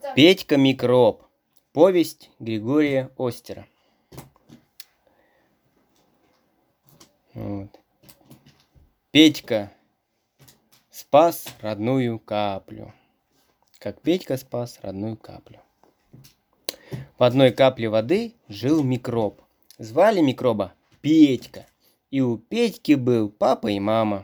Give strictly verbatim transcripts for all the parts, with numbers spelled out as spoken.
Петька Микроб. Повесть Григория Остера. Вот. Петька спас родную каплю. Как Петька спас родную каплю. В одной капле воды жил микроб. Звали микроба Петька. И у Петьки был папа и мама.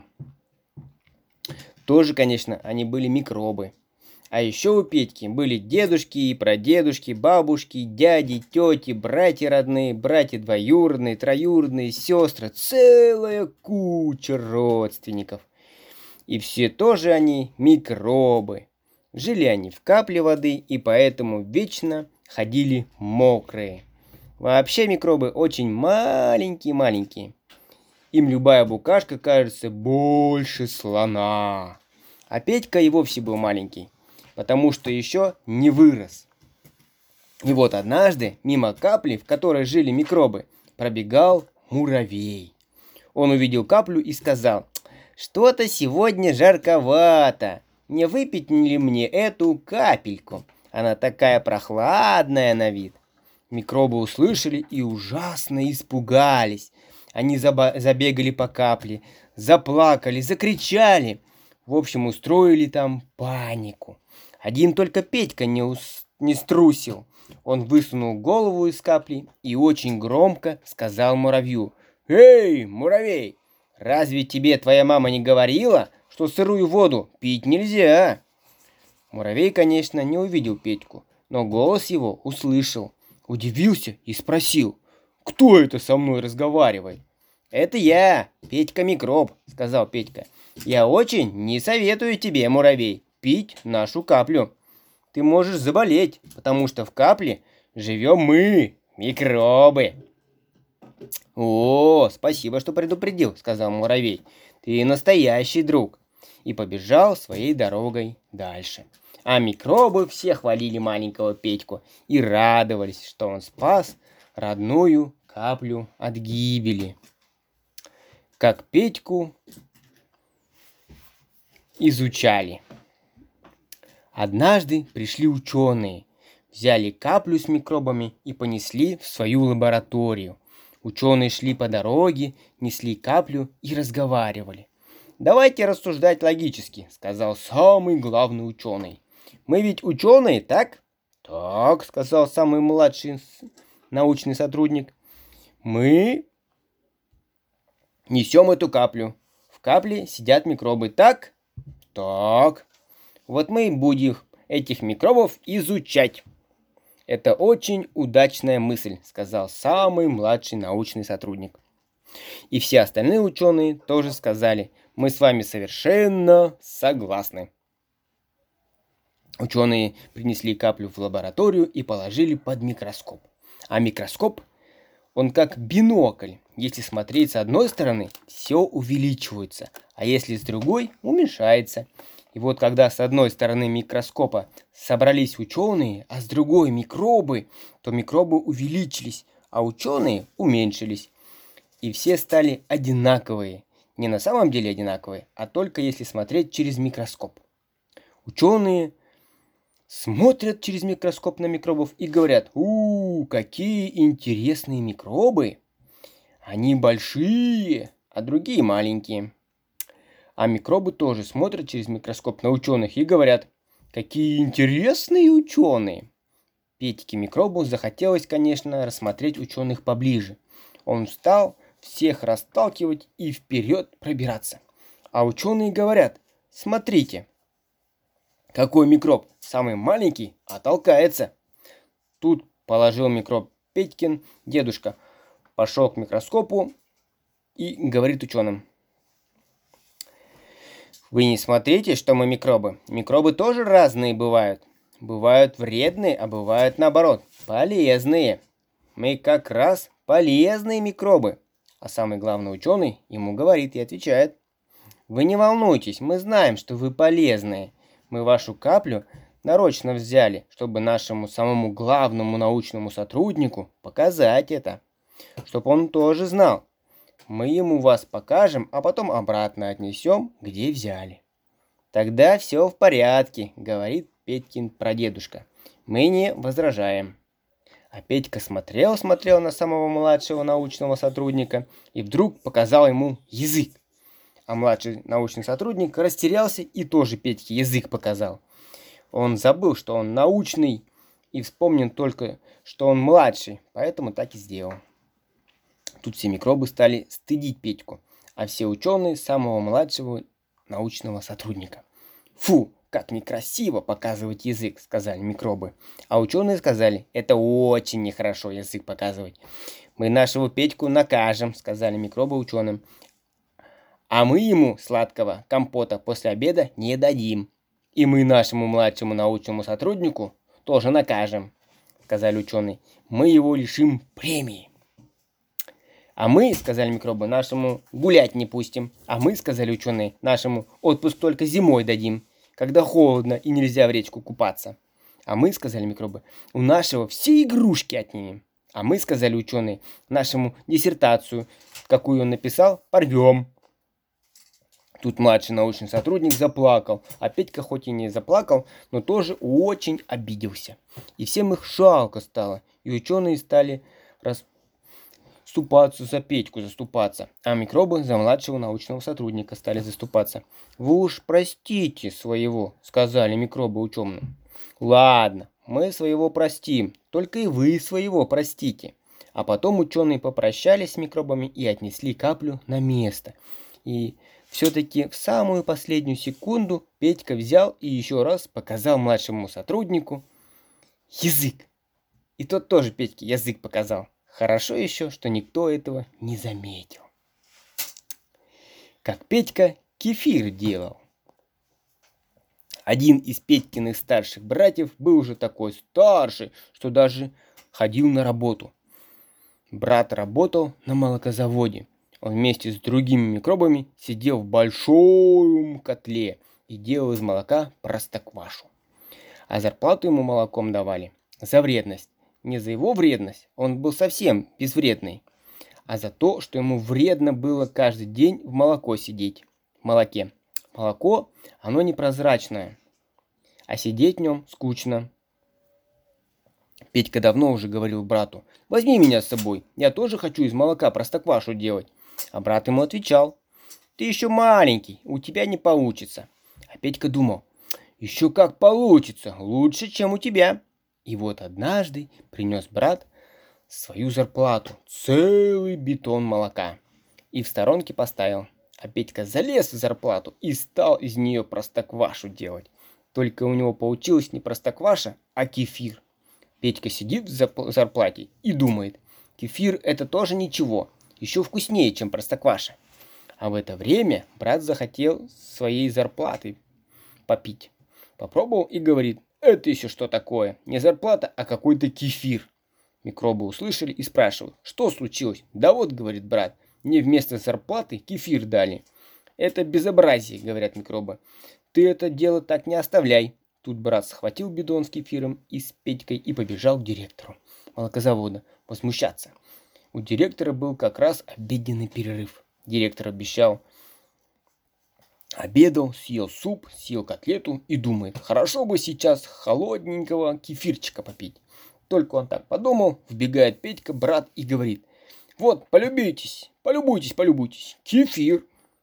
Тоже, конечно, они были микробы. А еще у Петьки были дедушки и прадедушки, бабушки, дяди, тети, братья родные, братья двоюродные, троюродные, сестры. Целая куча родственников. И все тоже они микробы. Жили они в капле воды и поэтому вечно ходили мокрые. Вообще микробы очень маленькие-маленькие. Им любая букашка кажется больше слона. А Петька и вовсе был маленький, потому что еще не вырос. И вот однажды мимо капли, в которой жили микробы, пробегал муравей. Он увидел каплю и сказал: «Что-то сегодня жарковато. Не выпить ли мне эту капельку? Она такая прохладная на вид». Микробы услышали и ужасно испугались. Они заба- забегали по капле, заплакали, закричали. В общем, устроили там панику. Один только Петька не, ус- не струсил. Он высунул голову из капли и очень громко сказал муравью: «Эй, муравей, разве тебе твоя мама не говорила, что сырую воду пить нельзя?» Муравей, конечно, не увидел Петьку, но голос его услышал. Удивился и спросил: «Кто это со мной разговаривает?» «Это я, Петька Микроб», — сказал Петька. «Я очень не советую тебе, муравей, пить нашу каплю. Ты можешь заболеть, потому что в капле живем мы, микробы». «О, спасибо, что предупредил», — сказал муравей. «Ты настоящий друг». И побежал своей дорогой дальше. А микробы все хвалили маленького Петьку и радовались, что он спас родную каплю от гибели. Как Петьку изучали. Однажды пришли ученые, взяли каплю с микробами и понесли в свою лабораторию. Ученые шли по дороге, несли каплю и разговаривали. «Давайте рассуждать логически», — сказал самый главный ученый. «Мы ведь ученые, так?» «Так», — сказал самый младший научный сотрудник. «Мы несем эту каплю. В капле сидят микробы, так?» «Так». «Вот мы и будем этих микробов изучать». «Это очень удачная мысль», — сказал самый младший научный сотрудник. И все остальные ученые тоже сказали: «Мы с вами совершенно согласны». Ученые принесли каплю в лабораторию и положили под микроскоп. А микроскоп, он как бинокль. Если смотреть с одной стороны, все увеличивается, а если с другой, уменьшается. И вот когда с одной стороны микроскопа собрались ученые, а с другой микробы, то микробы увеличились, а ученые уменьшились. И все стали одинаковые. Не на самом деле одинаковые, а только если смотреть через микроскоп. Ученые смотрят через микроскоп на микробов и говорят: «У, какие интересные микробы! Они большие, а другие маленькие». А микробы тоже смотрят через микроскоп на ученых и говорят: «Какие интересные ученые!» Петьке Микробу захотелось, конечно, рассмотреть ученых поближе. Он стал всех расталкивать и вперед пробираться. А ученые говорят: «Смотрите, какой микроб, самый маленький, а толкается». Тут положил микроб Петькин дедушка, пошел к микроскопу и говорит ученым: «Вы не смотрите, что мы микробы. Микробы тоже разные бывают. Бывают вредные, а бывают, наоборот, полезные. Мы как раз полезные микробы». А самый главный ученый ему говорит и отвечает: «Вы не волнуйтесь, мы знаем, что вы полезные. Мы вашу каплю нарочно взяли, чтобы нашему самому главному научному сотруднику показать это, чтобы он тоже знал. Мы ему вас покажем, а потом обратно отнесем, где взяли». «Тогда все в порядке», — говорит Петькин прадедушка. Мы не возражаем. А Петька смотрел-смотрел на самого младшего научного сотрудника и вдруг показал ему язык. А младший научный сотрудник растерялся и тоже Петьке язык показал. Он забыл, что он научный, и вспомнил только, что он младший, поэтому так и сделал. Тут все микробы стали стыдить Петьку, а все ученые самого младшего научного сотрудника. «Фу, как некрасиво показывать язык», — сказали микробы. А ученые сказали: «Это очень нехорошо язык показывать». «Мы нашего Петьку накажем», — сказали микробы ученым. «А мы ему сладкого компота после обеда не дадим. И мы нашему младшему научному сотруднику тоже накажем», — сказали ученые. «Мы его лишим премии». «А мы, — сказали микробы, — нашему гулять не пустим. А мы, — сказали ученые, — нашему отпуск только зимой дадим, когда холодно и нельзя в речку купаться. А мы, — сказали микробы, — у нашего все игрушки отнимем. А мы, — сказали ученые, — нашему диссертацию, какую он написал, порвем». Тут младший научный сотрудник заплакал, а Петька хоть и не заплакал, но тоже очень обиделся. И всем их жалко стало, и ученые стали расступаться за Петьку, заступаться, а микробы за младшего научного сотрудника стали заступаться. «Вы уж простите своего», — сказали микробы ученым. «Ладно, мы своего простим, только и вы своего простите». А потом ученые попрощались с микробами и отнесли каплю на место. И все-таки в самую последнюю секунду Петька взял и еще раз показал младшему сотруднику язык. И тот тоже Петьке язык показал. Хорошо еще, что никто этого не заметил. Как Петька кефир делал. Один из Петькиных старших братьев был уже такой старший, что даже ходил на работу. Брат работал на молокозаводе. Он вместе с другими микробами сидел в большом котле и делал из молока простоквашу. А зарплату ему молоком давали за вредность. Не за его вредность, он был совсем безвредный, а за то, что ему вредно было каждый день в молоко сидеть. В молоке. Молоко, оно непрозрачное, а сидеть в нем скучно. Петька давно уже говорил брату: «Возьми меня с собой, я тоже хочу из молока простоквашу делать». А брат ему отвечал: «Ты еще маленький, у тебя не получится». А Петька думал: «Еще как получится, лучше, чем у тебя». И вот однажды принес брат свою зарплату, целый бетон молока, и в сторонке поставил. А Петька залез в зарплату и стал из нее простоквашу делать. Только у него получилось не простокваша, а кефир. Петька сидит в зарплате и думает: кефир — это тоже ничего, еще вкуснее, чем простокваша. А в это время брат захотел своей зарплаты попить. Попробовал и говорит: «Это еще что такое? Не зарплата, а какой-то кефир». Микробы услышали и спрашивают: «Что случилось?» «Да вот, — говорит брат, — мне вместо зарплаты кефир дали». «Это безобразие, — говорят микробы. Ты это дело так не оставляй». Тут брат схватил бидон с кефиром и с Петькой и побежал к директору молокозавода возмущаться. У директора был как раз обеденный перерыв. Директор обещал, обедал, съел суп, съел котлету и думает: хорошо бы сейчас холодненького кефирчика попить. Только он так подумал, вбегает Петька, брат, и говорит: «Вот, полюбуйтесь, полюбуйтесь, полюбуйтесь, кефир».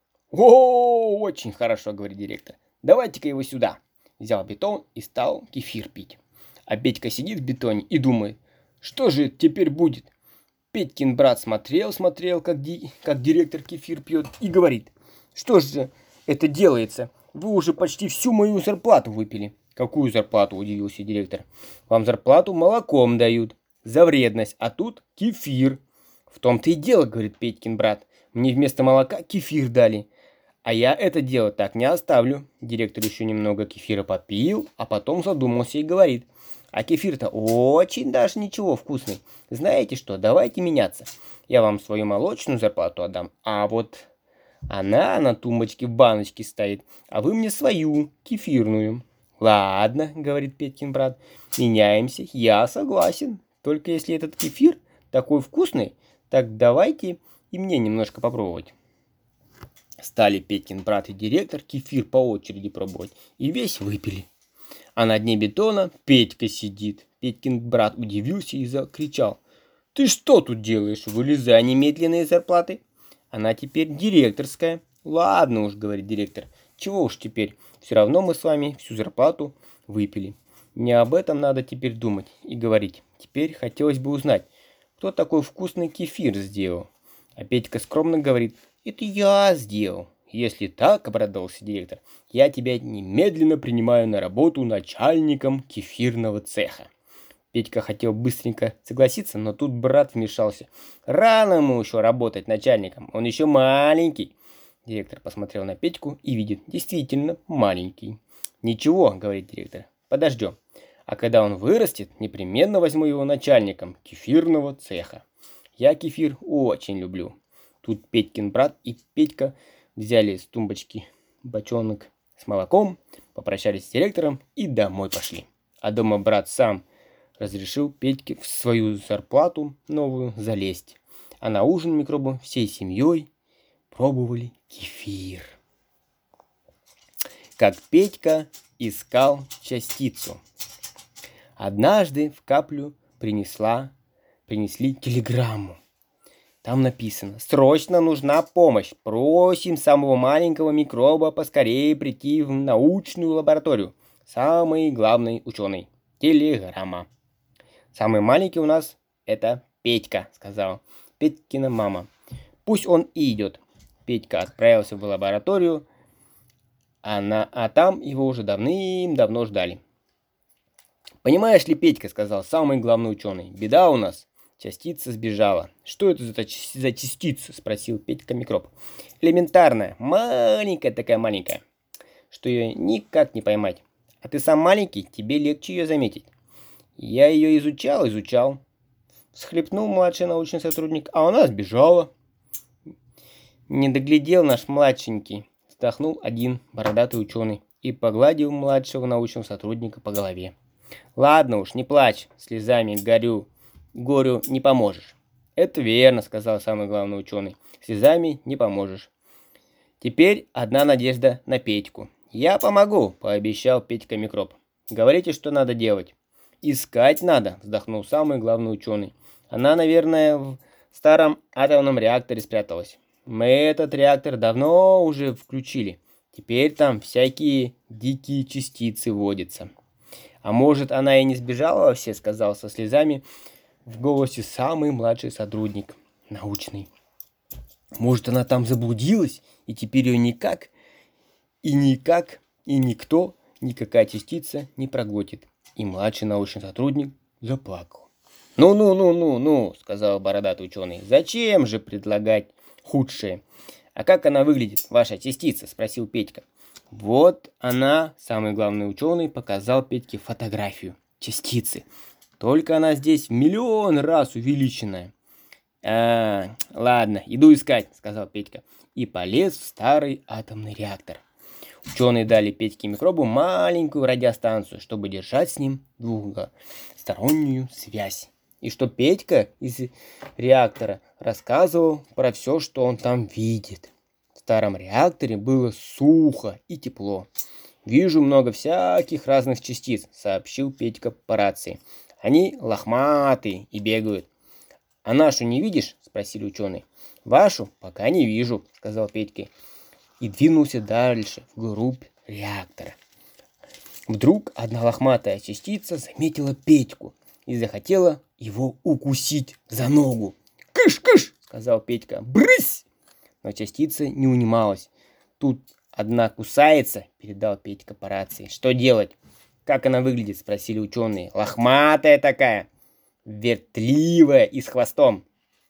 «О, очень хорошо, — говорит директор, — давайте-ка его сюда». Взял бетон и стал кефир пить. А Петька сидит в бетоне и думает: что же это теперь будет? Петькин брат смотрел, смотрел, как, ди, как директор кефир пьет, и говорит: что же это делается? Вы уже почти всю мою зарплату выпили. Какую зарплату? — удивился директор. Вам зарплату молоком дают за вредность, а тут кефир. В том-то и дело, — говорит Петькин брат, — мне вместо молока кефир дали. А я это дело так не оставлю. Директор еще немного кефира попил, а потом задумался и говорит: а кефир-то очень даже ничего вкусный. Знаете что, давайте меняться. Я вам свою молочную зарплату отдам, а вот она на тумбочке в баночке стоит, а вы мне свою, кефирную. Ладно, — говорит Петькин брат, — меняемся, я согласен. Только если этот кефир такой вкусный, так давайте и мне немножко попробовать. Стали Петькин брат и директор кефир по очереди пробовать, и весь выпили. А на дне бетона Петька сидит. Петькин брат удивился и закричал: «Ты что тут делаешь? Вылезай немедленно из зарплаты!» Она теперь директорская. «Ладно уж, — говорит директор, — чего уж теперь, все равно мы с вами всю зарплату выпили. Не об этом надо теперь думать и говорить. Теперь хотелось бы узнать, кто такой вкусный кефир сделал». А Петька скромно говорит: «Это я сделал». «Если так, — обрадовался директор, — я тебя немедленно принимаю на работу начальником кефирного цеха». Петька хотел быстренько согласиться, но тут брат вмешался. «Рано ему еще работать начальником, он еще маленький». Директор посмотрел на Петьку и видит: действительно маленький. «Ничего, — говорит директор, — подождем. А когда он вырастет, непременно возьму его начальником кефирного цеха. Я кефир очень люблю». Тут Петькин брат и Петька взяли с тумбочки бочонок с молоком, попрощались с директором и домой пошли. А дома брат сам разрешил Петьке в свою зарплату новую залезть. А на ужин микробы всей семьей пробовали кефир. Как Петька искал частицу. Однажды в каплю принесла, принесли телеграмму. Там написано: «Срочно нужна помощь. Просим самого маленького микроба поскорее прийти в научную лабораторию. Самый главный ученый. Телеграмма». «Самый маленький у нас — это Петька», — сказала Петькина мама. «Пусть он и идет». Петька отправился в лабораторию, а, на, а там его уже давным-давно ждали. «Понимаешь ли, Петька, — сказал самый главный ученый, — беда у нас. Частица сбежала». «Что это за, за частица?» — спросил Петька микроб. «Элементарная, маленькая такая маленькая, что ее никак не поймать. А ты сам маленький, тебе легче ее заметить». «Я ее изучал, изучал», — всхлипнул младший научный сотрудник, — «а она сбежала». «Не доглядел наш младшенький», — вздохнул один бородатый ученый и погладил младшего научного сотрудника по голове. «Ладно уж, не плачь, слезами горю, горю не поможешь». «Это верно», — сказал самый главный ученый, — «слезами не поможешь. Теперь одна надежда на Петьку». «Я помогу», — пообещал Петька микроб. «Говорите, что надо делать». «Искать надо», — вздохнул самый главный ученый. «Она, наверное, в старом атомном реакторе спряталась. Мы этот реактор давно уже включили. Теперь там всякие дикие частицы водятся». «А может, она и не сбежала вообще», — сказал со слезами в голосе самый младший сотрудник научный. «Может, она там заблудилась, и теперь ее никак, и никак, и никто, никакая частица не проглотит». И младший научный сотрудник заплакал. «Ну-ну-ну-ну-ну», — сказал бородатый ученый, — «зачем же предлагать худшее?» «А как она выглядит, ваша частица?» — спросил Петька. «Вот она», — самый главный ученый показал Петьке фотографию частицы. «Только она здесь в миллион раз увеличенная». «А, ладно, иду искать», — сказал Петька и полез в старый атомный реактор. Ученые дали Петьке микробу маленькую радиостанцию, чтобы держать с ним двухстороннюю связь. И что Петька из реактора рассказывал про все, что он там видит. В старом реакторе было сухо и тепло. «Вижу много всяких разных частиц», — сообщил Петька по рации. «Они лохматые и бегают». «А нашу не видишь?» — спросили ученые. «Вашу пока не вижу», — сказал Петька. И двинулся дальше, вглубь реактора. Вдруг одна лохматая частица заметила Петьку и захотела его укусить за ногу. «Кыш-кыш!» — сказал Петька. «Брысь!» Но частица не унималась. «Тут одна кусается», — передал Петька по рации. «Что делать?» «Как она выглядит?» — спросили ученые. «Лохматая такая, вертливая и с хвостом».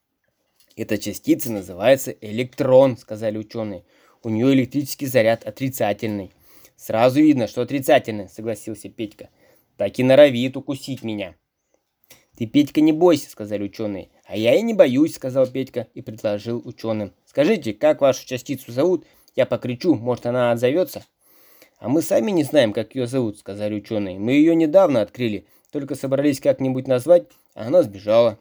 «Эта частица называется электрон», — сказали ученые. «У нее электрический заряд отрицательный». «Сразу видно, что отрицательный», — согласился Петька. «Так и норовит укусить меня». «Ты, Петька, не бойся», — сказали ученые. «А я и не боюсь», — сказал Петька и предложил ученым. «Скажите, как вашу частицу зовут? Я покричу, может, она отзовется?» «А мы сами не знаем, как ее зовут», — сказали ученые. «Мы ее недавно открыли, только собрались как-нибудь назвать, а она сбежала».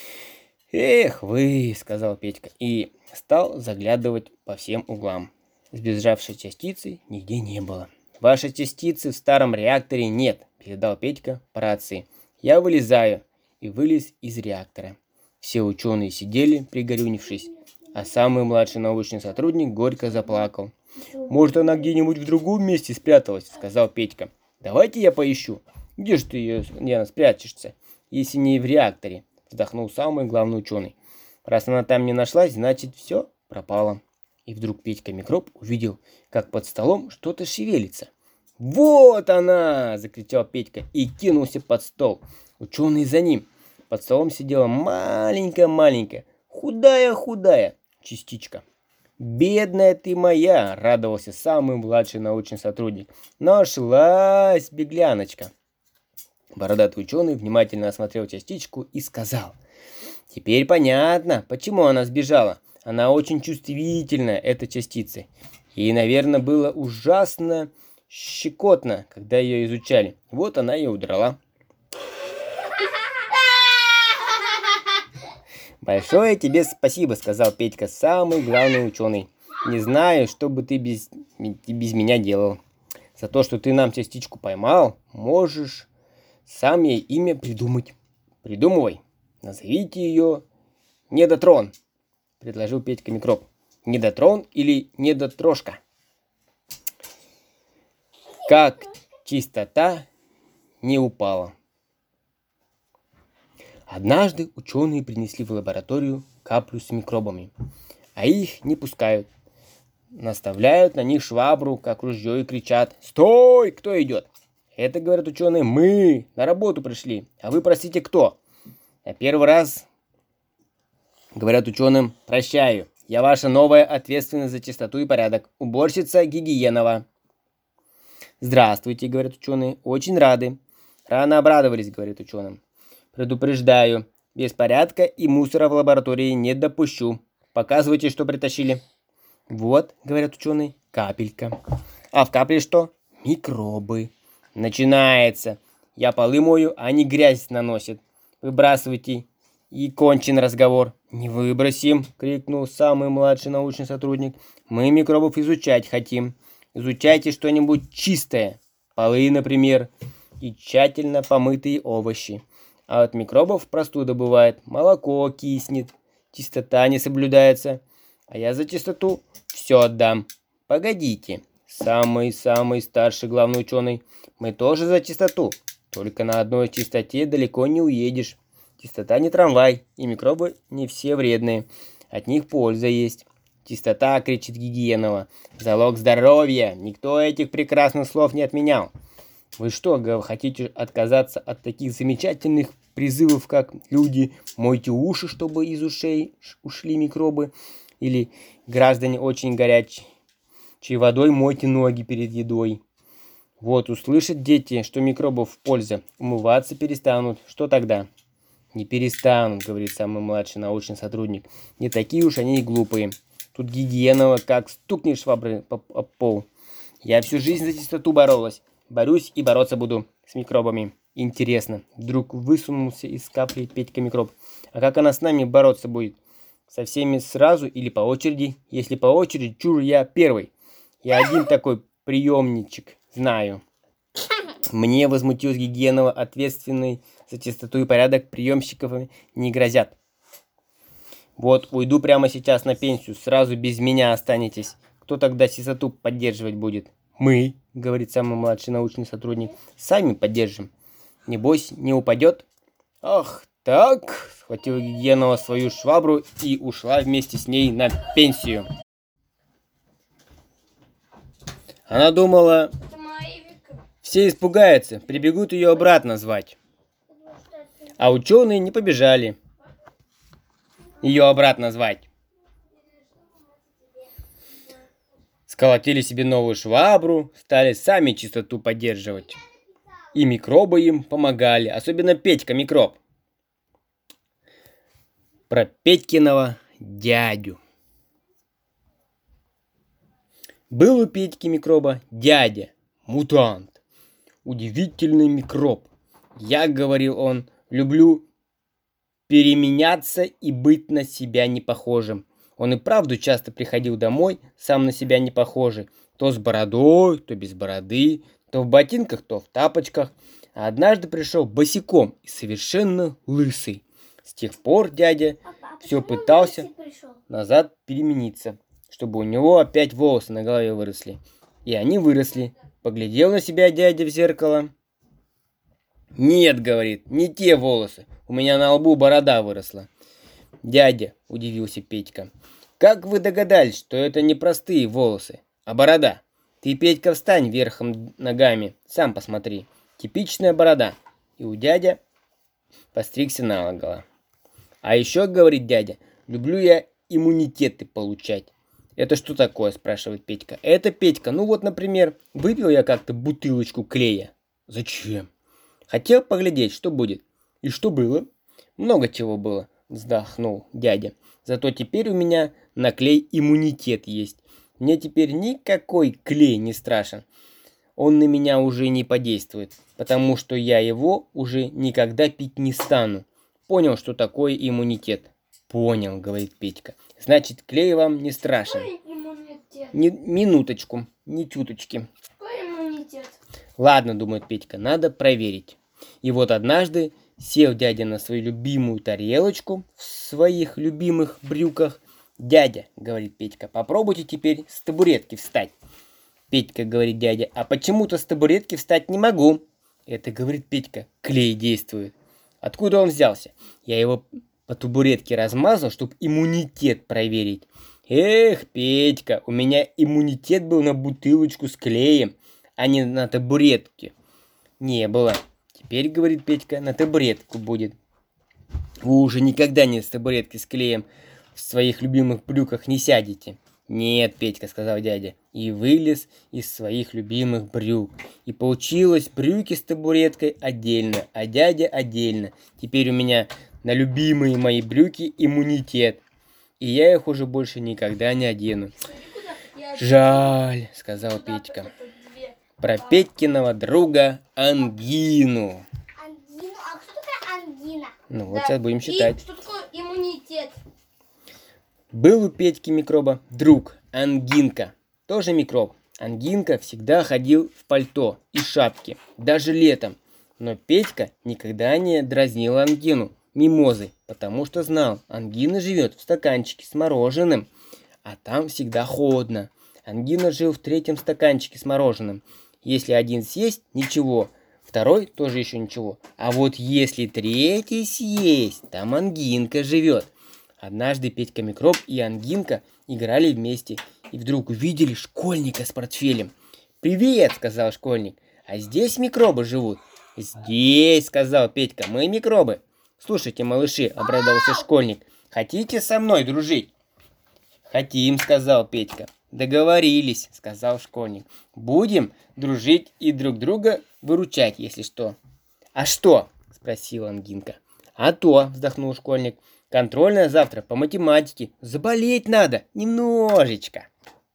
«Эх вы», — сказал Петька и стал заглядывать по всем углам. Сбежавшей частицы нигде не было. Вашей частицы в старом реакторе нет, передал Петька по рации. Я вылезаю. И вылез из реактора. Все ученые сидели, пригорюнившись, а самый младший научный сотрудник горько заплакал. «Может, она где-нибудь в другом месте спряталась», — сказал Петька. «Давайте я поищу. Где же ты, Яна, спрячешься, если не в реакторе?» — вздохнул самый главный ученый. «Раз она там не нашлась, значит, все пропало». И вдруг Петька Микроб увидел, как под столом что-то шевелится. «Вот она!» — закричал Петька и кинулся под стол. Ученый за ним. Под столом сидела маленькая-маленькая, худая-худая частичка. «Бедная ты моя!» — радовался самый младший научный сотрудник. «Нашлась, бегляночка!» Бородатый ученый внимательно осмотрел частичку и сказал: «Теперь понятно, почему она сбежала. Она очень чувствительная, эта частица. Ей, наверное, было ужасно щекотно, когда ее изучали. Вот она и удрала». «Большое тебе спасибо», — сказал Петька, самый главный ученый. «Не знаю, что бы ты без, без меня делал. За то, что ты нам частичку поймал, можешь сам ей имя придумать. Придумывай. Назовите ее Недотрон», — предложил Петька Микроб. «Недотрон или Недотрошка. Как чистота не упала». Однажды ученые принесли в лабораторию каплю с микробами, а их не пускают. Наставляют на них швабру, как ружье, и кричат: «Стой! Кто идет?» «Это, — говорят ученые, — мы на работу пришли, а вы, простите, кто?» «А первый раз, — говорят ученым, — прощаю, я ваша новая ответственность за чистоту и порядок, уборщица Гигиенова». «Здравствуйте, — говорят ученые, — очень рады». «Рано обрадовались, — говорит ученым. Предупреждаю, беспорядка и мусора в лаборатории не допущу. Показывайте, что притащили». «Вот, — говорят ученые, — капелька». «А в капле что?» «Микробы». «Начинается. Я полы мою, а они грязь наносят. Выбрасывайте». И кончен разговор. «Не выбросим!» — крикнул самый младший научный сотрудник. «Мы микробов изучать хотим. Изучайте что-нибудь чистое. Полы, например, и тщательно помытые овощи. А от микробов простуда бывает, молоко киснет, чистота не соблюдается. А я за чистоту все отдам. Погодите, самый-самый старший главный ученый, мы тоже за чистоту. Только на одной чистоте далеко не уедешь. Чистота не трамвай, и микробы не все вредные. От них польза есть. Чистота, — кричит Гигиенова, — залог здоровья. Никто этих прекрасных слов не отменял. Вы что, хотите отказаться от таких замечательных призывов, как «люди, мойте уши, чтобы из ушей ушли микробы», или «граждане, очень горячей водой мойте ноги перед едой»? Вот услышат дети, что микробов польза, умываться перестанут. Что тогда? «Не перестанут, — говорит самый младший научный сотрудник, — не такие уж они и глупые. Тут Гигиенова как стукнешь шваброй по пол. Я всю жизнь за чистоту боролась. Борюсь и бороться буду с микробами». Интересно, вдруг высунулся из капли Петька Микроб. А как она с нами бороться будет? Со всеми сразу или по очереди? Если по очереди, чур я первый. Я один такой приемничек знаю. Мне, — возмутилась Гигиенова, — ответственный за чистоту и порядок приемщиков не грозят. Вот уйду прямо сейчас на пенсию, сразу без меня останетесь. Кто тогда чистоту поддерживать будет? «Мы, — говорит самый младший научный сотрудник, — сами поддержим. Небось, не упадет?» «Ах так!» — схватила Гигиенова свою швабру и ушла вместе с ней на пенсию. Она думала, все испугаются, прибегут ее обратно звать. А ученые не побежали ее обратно звать. Сколотили себе новую швабру, стали сами чистоту поддерживать. И микробы им помогали, особенно Петька Микроб. Про Петькиного дядю. Был у Петьки Микроба дядя, мутант, удивительный микроб. Я, — говорил он, — люблю переменяться и быть на себя не похожим. Он и правду часто приходил домой, сам на себя не похожий. То с бородой, то без бороды, то в ботинках, то в тапочках. А однажды пришел босиком и совершенно лысый. С тех пор дядя Папа, а все почему пытался лысый пришел? назад перемениться, чтобы у него опять волосы на голове выросли. И они выросли. Поглядел на себя дядя в зеркало. «Нет, — говорит, — не те волосы. У меня на лбу борода выросла». «Дядя, — удивился Петька, — как вы догадались, что это не простые волосы, а борода? Ты, Петька, встань верхом ногами, сам посмотри. Типичная борода». И у дядя постригся наголо. «А еще, — говорит дядя, — люблю я иммунитеты получать». «Это что такое?» — спрашивает Петька. «Это, Петька, ну вот, например, выпил я как-то бутылочку клея». «Зачем?» «Хотел поглядеть, что будет». «И что было?» «Много чего было», — вздохнул дядя. «Зато теперь у меня на клей иммунитет есть. Мне теперь никакой клей не страшен. Он на меня уже не подействует, потому что я его уже никогда пить не стану. Понял, что такое иммунитет?» «Понял, — говорит Петька. — Значит, клей вам не страшен». Какой иммунитет? Не, минуточку, не чуточки. Какой иммунитет? «Ладно, — думает Петька, — надо проверить». И вот однажды сел дядя на свою любимую тарелочку в своих любимых брюках. «Дядя, — говорит Петька, — попробуйте теперь с табуретки встать». «Петька, — говорит дядя, — а почему-то с табуретки встать не могу». «Это, — говорит Петька, — клей действует». «Откуда он взялся?» «Я его по табуретке размазал, чтобы иммунитет проверить». «Эх, Петька, у меня иммунитет был на бутылочку с клеем, а не на табуретке». «Не было. Теперь, — говорит Петька, — на табуретку будет». «Вы уже никогда не с табуретки с клеем в своих любимых брюках не сядете». «Нет, Петька, — сказал дядя, — и вылез из своих любимых брюк. И получилось брюки с табуреткой отдельно, а дядя отдельно. Теперь у меня на любимые мои брюки иммунитет, и я их уже больше никогда не одену». «Жаль, — сказал Петька, — про Петькиного друга ангину». Ангина? А что такое ангина? Ну вот Да. сейчас будем считать. И что такое иммунитет? Был у Петьки микроба друг, ангинка. Тоже микроб. Ангинка всегда ходил в пальто и шапке, даже летом. Но Петька никогда не дразнил ангину мимозой, потому что знал, ангина живет в стаканчике с мороженым, а там всегда холодно. Ангина жил в третьем стаканчике с мороженым. Если один съесть, ничего, второй тоже еще ничего. А вот если третий съесть, там ангинка живет. Однажды Петька микроб и ангинка играли вместе, и вдруг увидели школьника с портфелем. «Привет, — сказал школьник, — а здесь микробы живут?» «Здесь, — сказал Петька, — мы микробы». «Слушайте, малыши, — обрадовался школьник, — хотите со мной дружить?» «Хотим, — сказал Петька. «Договорились, — сказал школьник. Будем дружить и друг друга выручать, если что». «А что?» — спросила ангинка. «А то, — вздохнул школьник, — контрольная завтра по математике. Заболеть надо немножечко».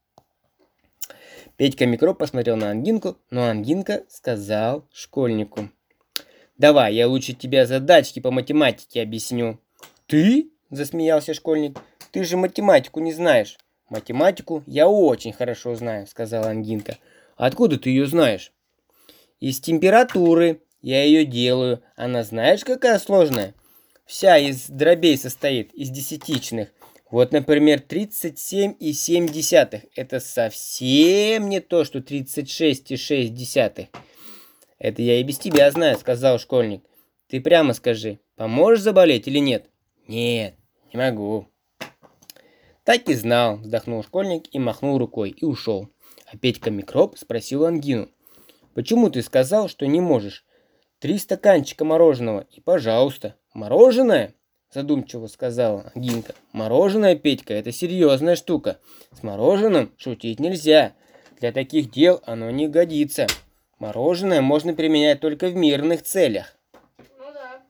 Петька микроб посмотрел на ангинку, но ангинка сказал школьнику: «Давай, я лучше тебе задачки по математике объясню». «Ты?» — засмеялся школьник. «Ты же математику не знаешь». «Математику я очень хорошо знаю», — сказала ангинка. «Откуда ты ее знаешь?» «Из температуры. Я ее делаю. Она знаешь, какая сложная? Вся из дробей состоит, из десятичных. Вот, например, тридцать семь и семь десятых. Это совсем не то, что тридцать шесть и шесть десятых». «Это я и без тебя знаю», — сказал школьник. «Ты прямо скажи, поможешь заболеть или нет?» «Нет, не могу». «Так и знал», — вздохнул школьник и махнул рукой и ушел. А Петька микроб спросил ангину: «Почему ты сказал, что не можешь? Три стаканчика мороженого и, пожалуйста». «Мороженое?» — задумчиво сказала ангинка. «Мороженое, Петька, это серьезная штука. С мороженым шутить нельзя. Для таких дел оно не годится. Мороженое можно применять только в мирных целях». Ну да.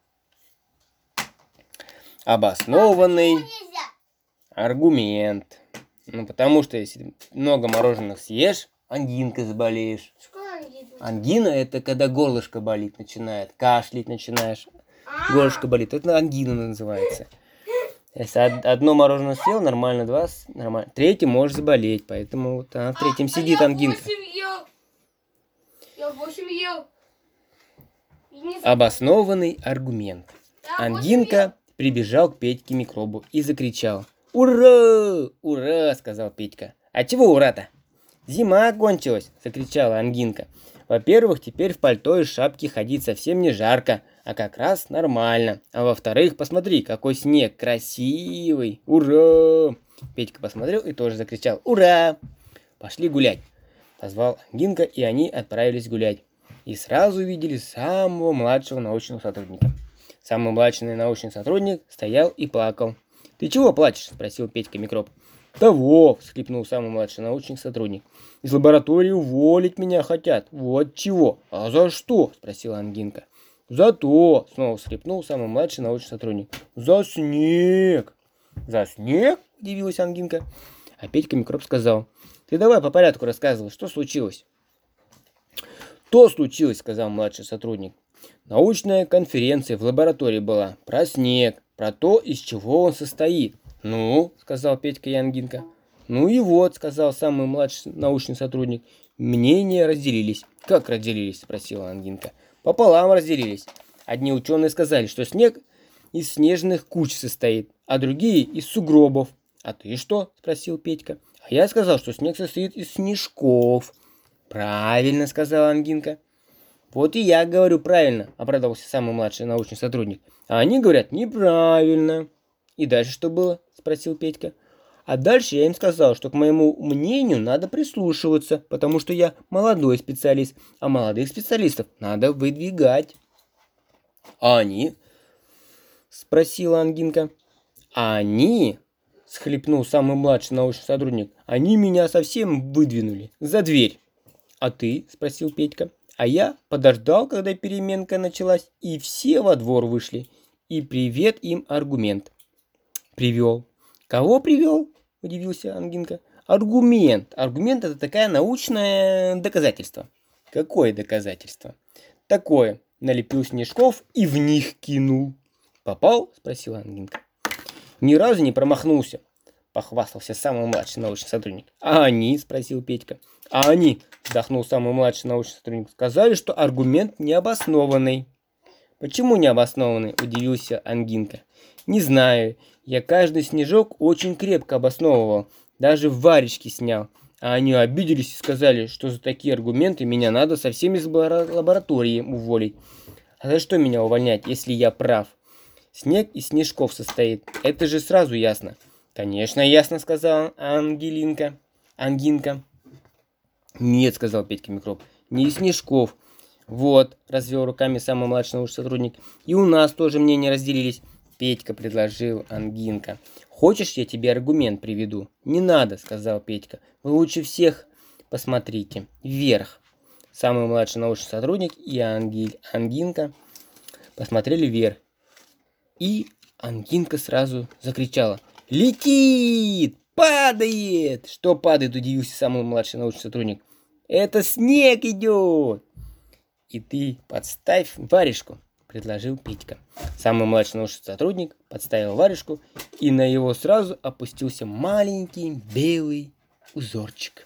Обоснованный Нельзя. аргумент. Ну, потому что если много мороженых съешь, ангинкой заболеешь. Что ангина? Ангина — это когда горлышко болит начинает, кашлять начинаешь, А, горлышко болит. Это ангина называется. Если од- одно мороженое съел, нормально, два, с- нормально. Третий может заболеть, поэтому вот она в третьем А, сидит а ангинка. я восемь ел. Я восемь ел. И не забыл. Обоснованный аргумент. Я восемь Ангинка прибежал к Петьке микробу и закричал. «Ура! Ура!» — сказал Петька. «А чего ура-то?» «Зима кончилась!» — закричала Ангинка. «Во-первых, теперь в пальто и шапке ходить совсем не жарко, а как раз нормально. А во-вторых, посмотри, какой снег красивый! Ура!» Петька посмотрел и тоже закричал «Ура!» «Пошли гулять!» — позвал Ангинка, и они отправились гулять. И сразу увидели самого младшего научного сотрудника. Самый младший научный сотрудник стоял и плакал. «Ты чего плачешь?» — спросил Петька микроб. «Того!» — всхлипнул самый младший научный сотрудник. «Из лаборатории уволить меня хотят. Вот чего!» «А за что?» — спросила Ангинка. «За то!» — снова всхлипнул самый младший научный сотрудник. «За снег!» «За снег?» — удивилась Ангинка. А Петька микроб сказал. «Ты давай по порядку рассказывай, что случилось?» «То случилось!» — сказал младший сотрудник. «Научная конференция в лаборатории была про снег, про то, из чего он состоит». «Ну?» — сказал Петька и Ангинка. «Ну и вот», — сказал самый младший научный сотрудник. «Мнения разделились». «Как разделились?» — спросила Ангинка. «Пополам разделились. Одни ученые сказали, что снег из снежных куч состоит, а другие из сугробов». «А ты что?» — спросил Петька. «А я сказал, что снег состоит из снежков». «Правильно», — сказала Ангинка. «Вот и я говорю правильно», — обрадовался самый младший научный сотрудник. «А они говорят неправильно». «И дальше что было?» — спросил Петька. «А дальше я им сказал, что к моему мнению надо прислушиваться, потому что я молодой специалист, а молодых специалистов надо выдвигать». «А они?» — спросила Ангинка. «А они?» — схлипнул самый младший научный сотрудник. «Они меня совсем выдвинули за дверь». «А ты?» — спросил Петька. «А я подождал, когда переменка началась, и все во двор вышли. И привет им аргумент привел». «Кого привел?» — удивился Ангинка. «Аргумент. Аргумент — это такое научное доказательство». «Какое доказательство?» «Такое. Налепил снежков и в них кинул». «Попал?» — спросила Ангинка. «Ни разу не промахнулся», — похвастался самый младший научный сотрудник. «А они?» — спросил Петька. «А они?» — вздохнул самый младший научный сотрудник. «Сказали, что аргумент необоснованный». «Почему необоснованный?» — удивился Ангинка. «Не знаю. Я каждый снежок очень крепко обосновывал. Даже в варежке снял. А они обиделись и сказали, что за такие аргументы меня надо совсем из лаборатории уволить. А за что меня увольнять, если я прав? Снег из снежков состоит. Это же сразу ясно». «Конечно, ясно», — сказала Ангелинка. Ангинка. «Нет», — сказал Петька микроб, — «не из снежков». «Вот», — развел руками самый младший научный сотрудник, — «и у нас тоже мнения разделились». Петька предложил Ангинка. «Хочешь, я тебе аргумент приведу?» «Не надо», — сказал Петька. «Вы лучше всех посмотрите вверх». Самый младший научный сотрудник и Ангель... Ангинка посмотрели вверх. И Ангинка сразу закричала: «Летит! Падает!» «Что падает?» — удивился самый младший научный сотрудник. «Это снег идет!» «И ты подставь варежку», — предложил Петька. Самый младший научный сотрудник подставил варежку, и на его сразу опустился маленький белый узорчик.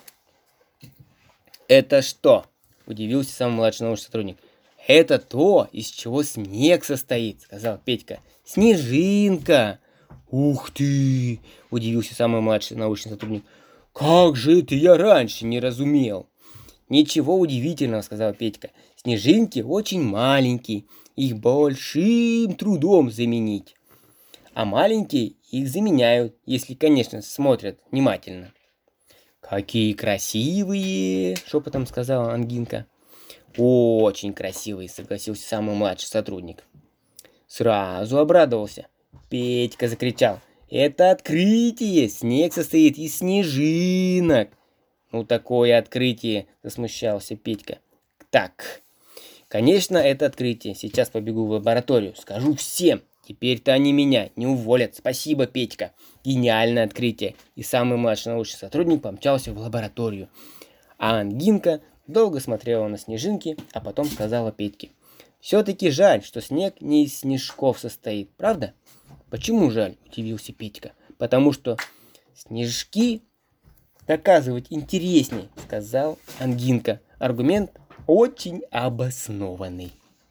«Это что?» — удивился самый младший научный сотрудник. «Это то, из чего снег состоит», — сказал Петька. «Снежинка!» «Ух ты!» — удивился самый младший научный сотрудник. «Как же это я раньше не разумел!» «Ничего удивительного», — сказал Петька. «Снежинки очень маленькие, их большим трудом заменить. А маленькие их заменяют, если, конечно, смотрят внимательно». «Какие красивые!» — шепотом сказала Ангинка. «Очень красивые», — согласился самый младший сотрудник. Сразу обрадовался. Петька закричал: «Это открытие! Снег состоит из снежинок!» «Ну, такое открытие!» — засмущался Петька. «Так, конечно, это открытие. Сейчас побегу в лабораторию, скажу всем. Теперь-то они меня не уволят. Спасибо, Петька. Гениальное открытие!» И самый младший научный сотрудник помчался в лабораторию. А Ангинка долго смотрела на снежинки, а потом сказала Петьке: «Все-таки жаль, что снег не из снежков состоит, правда?» Почему жаль? Удивился Петька. Потому что снежки доказывать интересней, сказал Ангинка. Аргумент очень обоснованный.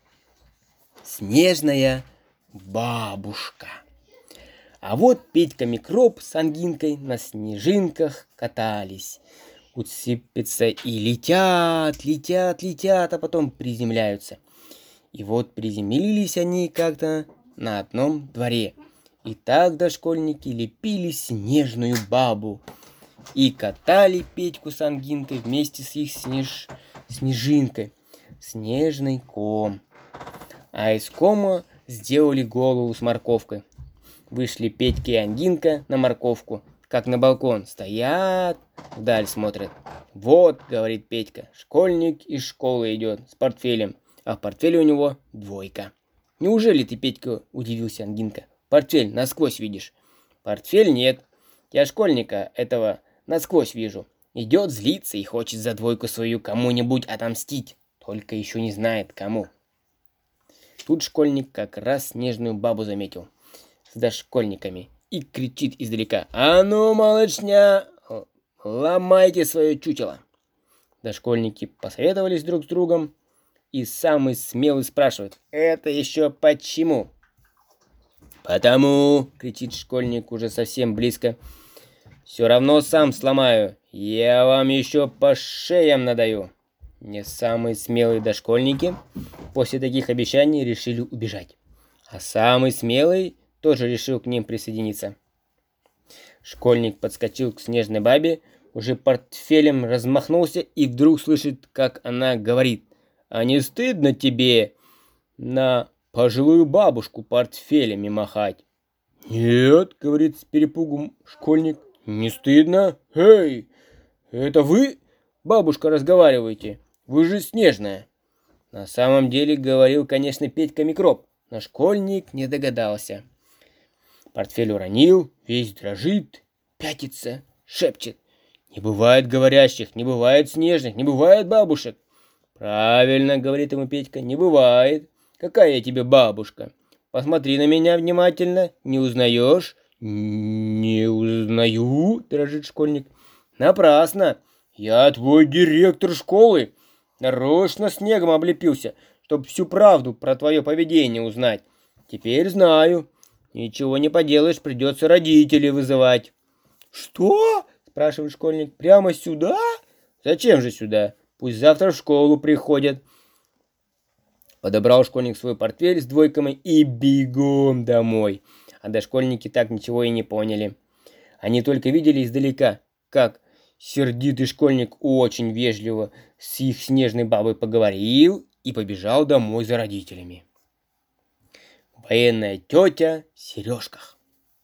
Снежная бабушка. А вот Петька Микроб с Ангинкой на снежинках катались. Уцепятся и летят, летят, летят, а потом приземляются. И вот приземлились они как-то на одном дворе. И так дошкольники лепили снежную бабу. И катали Петьку с Ангинкой вместе с их снеж... снежинкой. Снежный ком. А из кома сделали голову с морковкой. Вышли Петька и Ангинка на морковку, как на балкон. Стоят, вдаль смотрят. Вот, говорит Петька, школьник из школы идет с портфелем. А в портфеле у него двойка. Неужели ты, Петька, удивился Ангинка, портфель насквозь видишь? Портфель нет. Я школьника этого насквозь вижу. Идет злиться и хочет за двойку свою кому-нибудь отомстить. Только еще не знает, кому. Тут школьник как раз снежную бабу заметил с дошкольниками и кричит издалека: «А ну, малышня, ломайте свое чучело!» Дошкольники посоветовались друг с другом, и самый смелый спрашивает: «Это еще почему?» «Потому!» — кричит школьник уже совсем близко. «Все равно сам сломаю, я вам еще по шеям надаю!» Не самые смелые дошкольники после таких обещаний решили убежать, а самый смелый тоже решил к ним присоединиться. Школьник подскочил к снежной бабе, уже портфелем размахнулся и вдруг слышит, как она говорит: «А не стыдно тебе на пожилую бабушку портфелями махать?» «Нет», — говорит с перепугом школьник, — «не стыдно. Эй, это вы, бабушка, разговариваете? Вы же снежная». На самом деле говорил, конечно, Петька Микроб, но школьник не догадался. Портфель уронил, весь дрожит, пятится, шепчет: «Не бывает говорящих, не бывает снежных, не бывает бабушек». «Правильно», — говорит ему Петька, — «не бывает. Какая я тебе бабушка? Посмотри на меня внимательно. Не узнаешь?» «Не узнаю», — дрожит школьник. «Напрасно. Я твой директор школы. Нарочно снегом облепился, чтобы всю правду про твое поведение узнать. Теперь знаю. Ничего не поделаешь, придется родителей вызывать». «Что?» — спрашивает школьник. «Прямо сюда?» «Зачем же сюда? Пусть завтра в школу приходят». Подобрал школьник свой портфель с двойками и бегом домой. А дошкольники так ничего и не поняли. Они только видели издалека, как сердитый школьник очень вежливо с их снежной бабой поговорил и побежал домой за родителями. Военная тетя в сережках.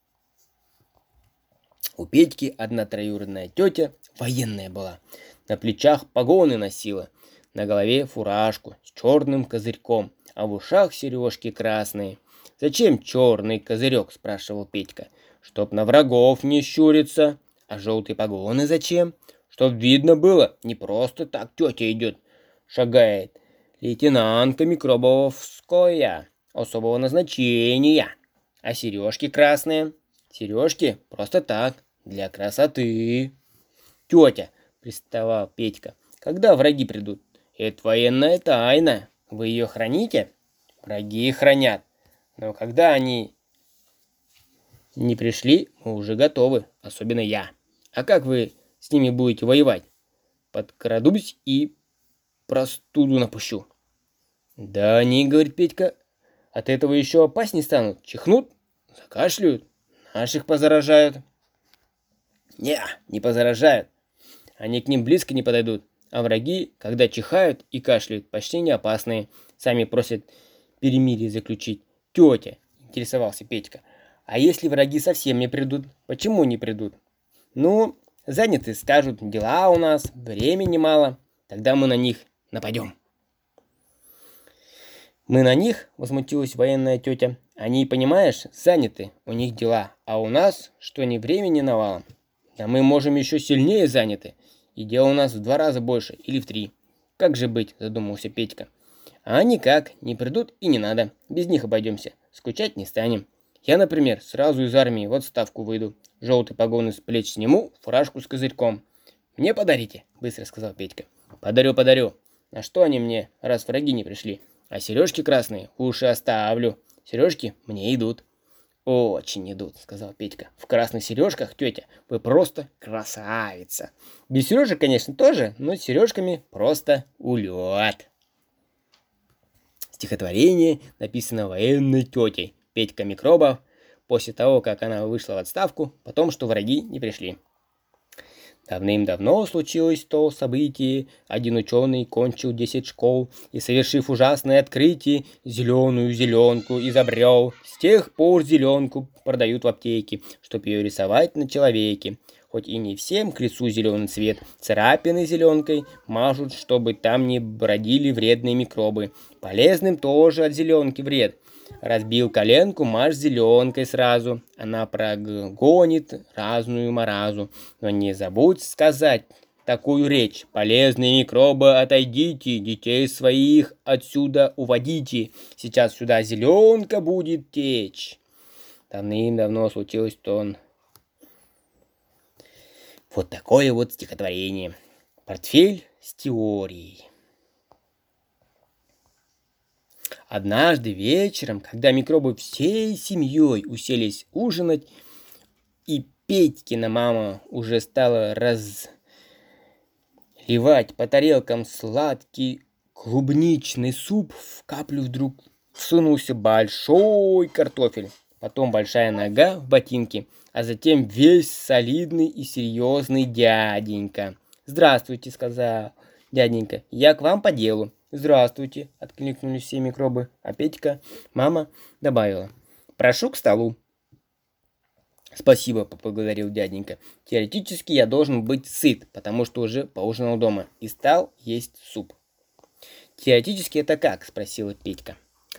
У Петьки одна троюродная тетя военная была. На плечах погоны носила, на голове фуражку с черным козырьком, а в ушах сережки красные. «Зачем черный козырек?» — спрашивал Петька. «Чтоб на врагов не щуриться. А желтые погоны зачем? Чтоб видно было, не просто так тетя идет, шагает. Лейтенантка Микробовская, особого назначения. А сережки красные? Сережки просто так, для красоты». «Тетя», — приставал Петька, — «когда враги придут?» «Это военная тайна. Вы ее храните?» «Враги хранят. Но когда они не пришли, мы уже готовы, особенно я. А как вы с ними будете воевать?» «Подкрадусь и простуду напущу». «Да они, — говорит Петька, — от этого еще опаснее станут. Чихнут, закашляют, наших позаражают». «Не, не позаражают. Они к ним близко не подойдут. А враги, когда чихают и кашляют, почти не опасные. Сами просят перемирие заключить». «Тетя», — интересовался Петька, — «а если враги совсем не придут? Почему не придут?» «Ну, заняты, скажут, дела у нас, времени мало. Тогда мы на них нападем». «Мы на них?» — возмутилась военная тетя. «Они, понимаешь, заняты, у них дела, а у нас, что ни времени навалом. Да мы можем еще сильнее заняты, и дел у нас в два раза больше или в три. Как же быть?» — задумался Петька. «А никак, не придут и не надо, без них обойдемся, скучать не станем. Я, например, сразу из армии в отставку выйду. Желтые погоны с плеч сниму, фуражку с козырьком. Мне подарите, быстро сказал Петька. Подарю, подарю. На что они мне, раз враги не пришли? А сережки красные уши оставлю. Сережки мне идут. Очень идут, сказал Петька. В красных сережках, тетя, вы просто красавица. Без сережек, конечно, тоже, но с сережками просто улет. Стихотворение написано военной тетей Петька Микробов после того, как она вышла в отставку, потом, что враги не пришли. Давным-давно случилось то событие. Один ученый кончил десять школ и, совершив ужасное открытие, зеленую зеленку изобрел. С тех пор зеленку продают в аптеке, чтоб ее рисовать на человеке. Хоть и не всем к лицу зеленый цвет, царапины зеленкой мажут, чтобы там не бродили вредные микробы. Полезным тоже от зеленки вред. Разбил коленку, мажь зеленкой сразу. Она прогонит разную маразу. Но не забудь сказать такую речь. Полезные микробы отойдите, детей своих отсюда уводите. Сейчас сюда зеленка будет течь. Давным-давно случилось тон. Вот такое вот стихотворение. Портфель с теорией. Однажды вечером, когда микробы всей семьей уселись ужинать, и Петькина мама уже стала разливать по тарелкам сладкий клубничный суп, в каплю вдруг всунулся большой картофель, потом большая нога в ботинке, а затем весь солидный и серьезный дяденька. «Здравствуйте», — сказал дяденька, — «я к вам по делу». «Здравствуйте», — откликнулись все микробы, а Петька, мама, добавила: «Прошу к столу». «Спасибо», — поблагодарил дяденька. «Теоретически я должен быть сыт, потому что уже поужинал дома и стал есть суп». «Теоретически это как?» — спросила Петька.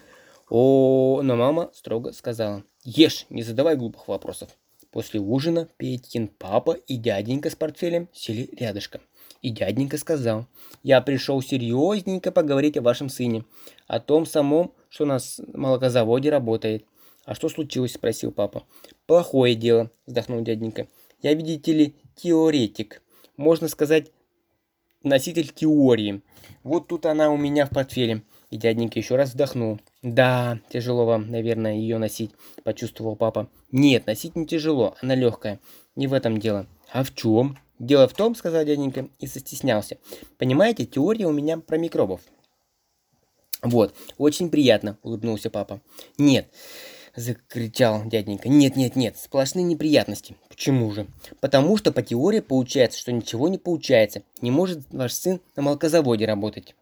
«О, но мама строго сказала: ешь, не задавай глупых вопросов». После ужина Петькин папа и дяденька с портфелем сели рядышком. И дяденька сказал: «Я пришел серьезненько поговорить о вашем сыне, о том самом, что на молокозаводе работает». «А что случилось?» — спросил папа. «Плохое дело», — вздохнул дяденька. «Я, видите ли, теоретик. Можно сказать, носитель теории. Вот тут она у меня в портфеле». И дяденька еще раз вздохнул. «Да, тяжело вам, наверное, ее носить», — почувствовал папа. «Нет, носить не тяжело, она легкая. Не в этом дело». «А в чем?» «Дело в том, — сказал дяденька и застеснялся. — Понимаете, теория у меня про микробов». «Вот, очень приятно», — улыбнулся папа. «Нет», — закричал дяденька. «Нет, нет, нет, сплошные неприятности». «Почему же?» «Потому что по теории получается, что ничего не получается. Не может ваш сын на молокозаводе работать».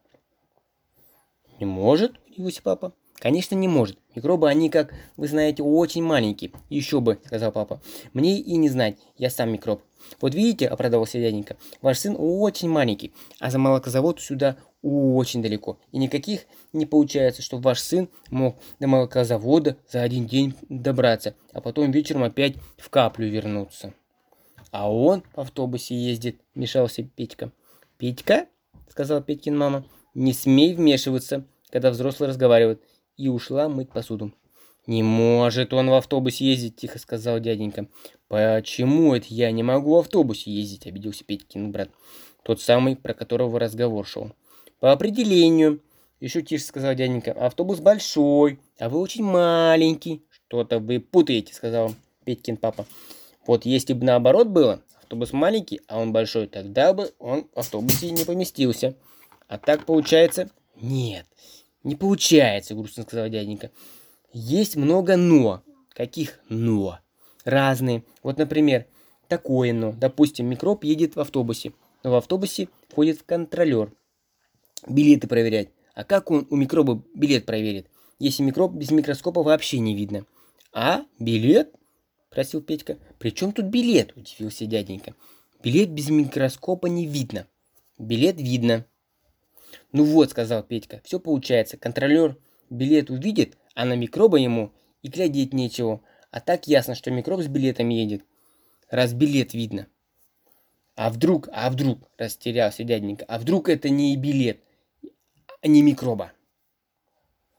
«Не может?» — удивился папа. «Конечно, не может. Микробы, они, как вы знаете, очень маленькие». «Еще бы», — сказал папа. «Мне и не знать, я сам микроб». «Вот видите», — оправдывался дяденька, — «ваш сын очень маленький, а за молокозавод сюда очень далеко. И никаких не получается, чтобы ваш сын мог до молокозавода за один день добраться, а потом вечером опять в каплю вернуться». «А он в автобусе ездит», — вмешался Петька. «Петька?» — сказала Петькин мама. «Не смей вмешиваться, когда взрослые разговаривают», и ушла мыть посуду. «Не может он в автобусе ездить», — тихо сказал дяденька. «Почему это я не могу в автобусе ездить?» — обиделся Петькин брат. Тот самый, про которого разговор шел. «По определению», — еще тише сказал дяденька, — «автобус большой, а вы очень маленький». «Что-то вы путаете», — сказал Петькин папа. «Вот если бы наоборот было, автобус маленький, а он большой, тогда бы он в автобусе не поместился. А так получается...» «Нет, не получается», — грустно сказал дяденька. «Есть много «но». Каких «но»? Разные. Вот, например, такое «но». Допустим, микроб едет в автобусе, но в автобусе входит контролер билеты проверять. А как он у микроба билет проверит, если микроб без микроскопа вообще не видно? «А, билет?» — просил Петька. «При чем тут билет?» — удивился дяденька. «Билет без микроскопа не видно. Билет видно». «Ну вот», — сказал Петька, — «все получается. Контролер билет увидит, а на микроба ему и глядеть нечего. А так ясно, что микроб с билетом едет, раз билет видно». «А вдруг, а вдруг», — растерялся дяденька, — «а вдруг это не билет, а не микроба?»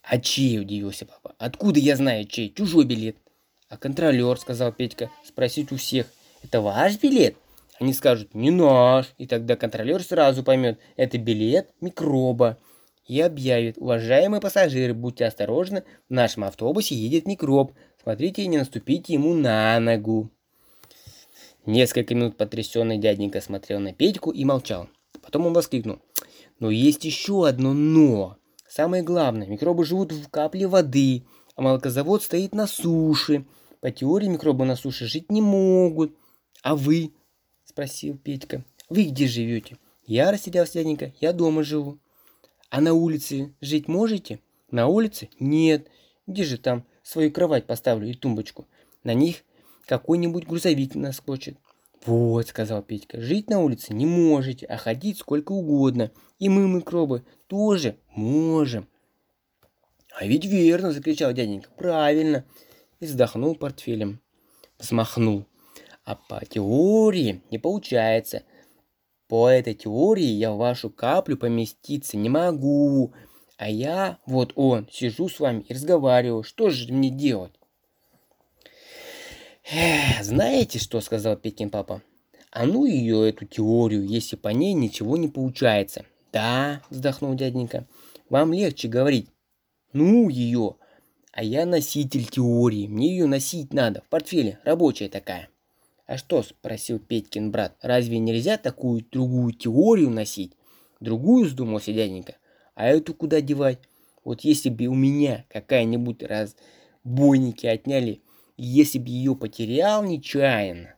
А чей, удивился папа. Откуда я знаю чей? Чужой билет. А контролер, сказал Петька, спросить у всех. Это ваш билет? Они скажут, не наш. И тогда контролер сразу поймет, это билет микроба. И объявит, уважаемые пассажиры, будьте осторожны, в нашем автобусе едет микроб. Смотрите, не наступите ему на ногу. Несколько минут потрясенный дяденька смотрел на Петьку и молчал. Потом он воскликнул. Но есть еще одно «но». Самое главное, микробы живут в капле воды, а молокозавод стоит на суше. По теории микробы на суше жить не могут. А вы? Спросил Петька. Вы где живете? Я, растерялся дяденька, я дома живу. А на улице жить можете? На улице? Нет. Где же там свою кровать поставлю и тумбочку? На них какой-нибудь грузовик наскочит. Вот, сказал Петька, жить на улице не можете, а ходить сколько угодно. И мы, микробы, тоже можем. А ведь верно, закричал дяденька, правильно. И вздохнул портфелем. Взмахнул. А по теории не получается. По этой теории я в вашу каплю поместиться не могу. А я, вот он, сижу с вами и разговариваю. Что же мне делать? Знаете что, сказал Петькин папа? А ну ее, эту теорию, если по ней ничего не получается. Да, вздохнул дяденька, вам легче говорить. Ну ее, а я носитель теории, мне ее носить надо, в портфеле, рабочая такая. А что, спросил Петькин брат, разве нельзя такую другую теорию носить? Другую, вздумался дяденька, а эту куда девать? Вот если бы у меня какая-нибудь разбойники отняли, если бы ее потерял нечаянно.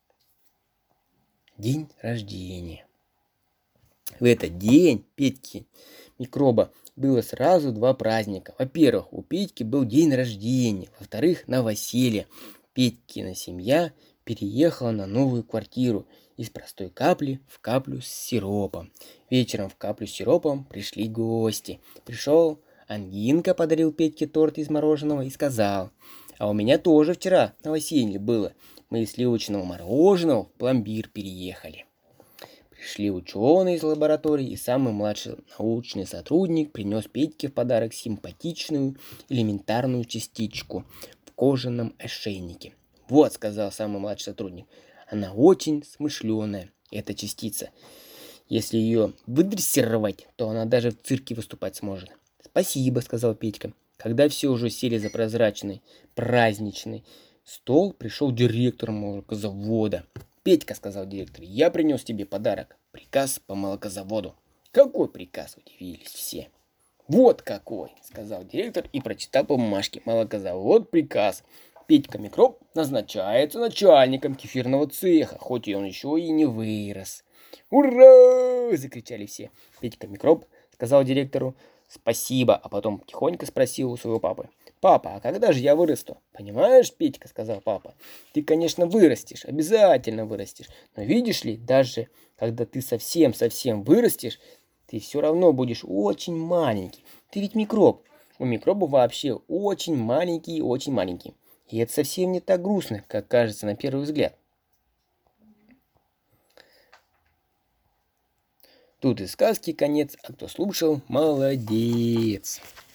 День рождения. В этот день Петьки микроба было сразу два праздника. Во-первых, у Петьки был день рождения. Во-вторых, новоселье. Петькина семья переехала на новую квартиру из простой капли в каплю с сиропом. Вечером в каплю с сиропом пришли гости. Пришел Ангинка, подарил Петьке торт из мороженого и сказал: а у меня тоже вчера новоселье было. Мы из сливочного мороженого в пломбир переехали. Пришли ученые из лаборатории, и самый младший научный сотрудник принес Петьке в подарок симпатичную элементарную частичку в кожаном ошейнике. Вот, сказал самый младший сотрудник, она очень смышленая, эта частица. Если ее выдрессировать, то она даже в цирке выступать сможет. Спасибо, сказал Петька. Когда все уже сели за прозрачный праздничный стол, пришел директор молокозавода. Петька, сказал директор, я принес тебе подарок. Приказ по молокозаводу. Какой приказ? Удивились все. Вот какой, сказал директор и прочитал по бумажке. Молокозавод приказ. Петька Микроб назначается начальником кефирного цеха, хоть и он еще и не вырос. Ура! Закричали все. Петька Микроб сказал директору спасибо, а потом тихонько спросил у своего папы. Папа, а когда же я вырасту? Понимаешь, Петька, сказал папа, ты, конечно, вырастешь, обязательно вырастешь. Но видишь ли, даже когда ты совсем-совсем вырастешь, ты все равно будешь очень маленький. Ты ведь микроб. У микроба вообще очень маленький, очень маленький. И это совсем не так грустно, как кажется на первый взгляд. Тут и сказки конец, а кто слушал, молодец.